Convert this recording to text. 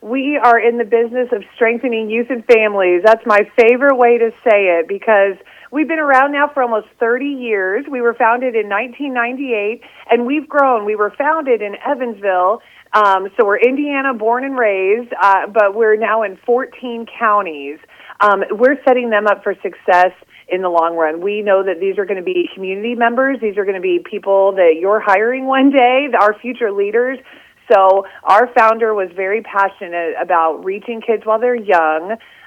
we are in the business of strengthening youth and families. That's my favorite way to say it because we've been around now for almost 30 years. We were founded in 1998, and we've grown. We were founded in Evansville, so we're Indiana born and raised, but we're now in 14 counties. We're setting them up for success in the long run. We know that these are going to be community members. These are going to be people that you're hiring one day, our future leaders. So our founder was very passionate about reaching kids while they're young,